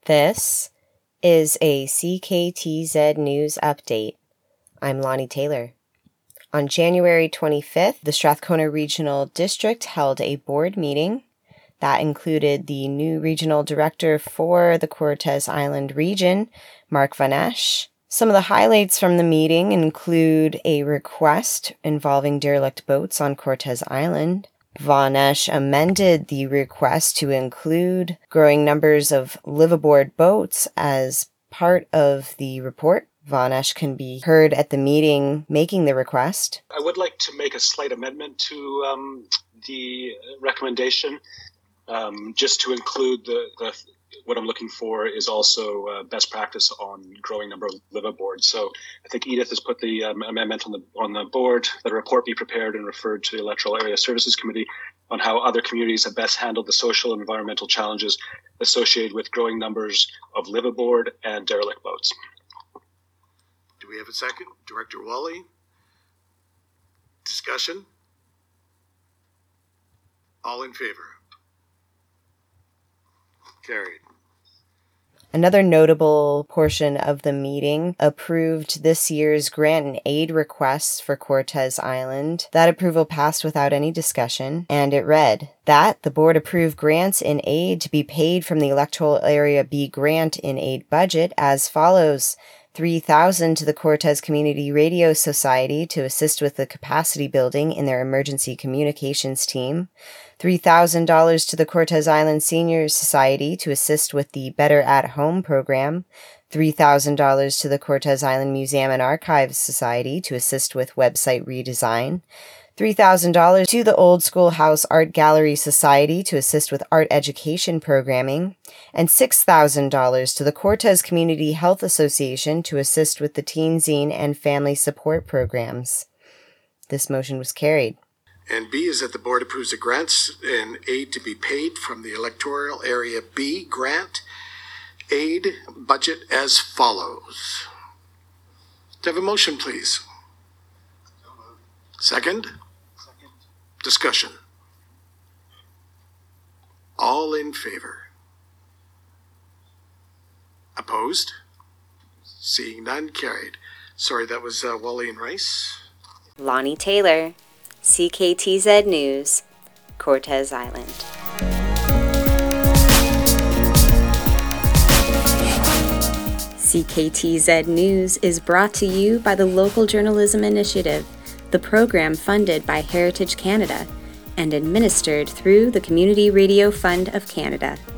This is a CKTZ News Update. I'm Lonnie Taylor. On January 25th, the Strathcona Regional District held a board meeting that included the new regional director for the Cortes Island region, Mark Van Esch. Some of the highlights from the meeting include a request involving derelict boats on Cortes Island. Van Esch amended the request to include growing numbers of liveaboard boats as part of the report. Van Esch can be heard at the meeting making the request. I would like to make a slight amendment to the recommendation, just to include the what I'm looking for is also best practice on growing number of liveaboards. So I think Edith has put the amendment on the board that a report be prepared and referred to the Electoral Area Services Committee on how other communities have best handled the social and environmental challenges associated with growing numbers of liveaboard and derelict boats. Do we have a second? Director Wally? Discussion? All in favor? Carried. Another notable portion of the meeting approved this year's grant and aid requests for Cortes Island. That approval passed without any discussion, and it read that the board approved grants in aid to be paid from the Electoral Area B grant in aid budget as follows. $3,000 to the Cortes Community Radio Society to assist with the capacity building in their emergency communications team, $3,000 to the Cortes Island Senior Society to assist with the Better at Home program, $3,000 to the Cortes Island Museum and Archives Society to assist with website redesign, $3,000 to the Old Schoolhouse Art Gallery Society to assist with art education programming, and $6,000 to the Cortes Community Health Association to assist with the teen zine and family support programs. This motion was carried. And B is that the board approves the grants and aid to be paid from the Electoral Area B grant aid budget as follows. Do I have a motion, please? Second? Discussion. All in favor? Opposed? Seeing none, carried. Sorry, that was Wally and Rice. Lonnie Taylor, CKTZ News, Cortes Island. CKTZ News is brought to you by the Local Journalism Initiative, the program funded by Heritage Canada and administered through the Community Radio Fund of Canada.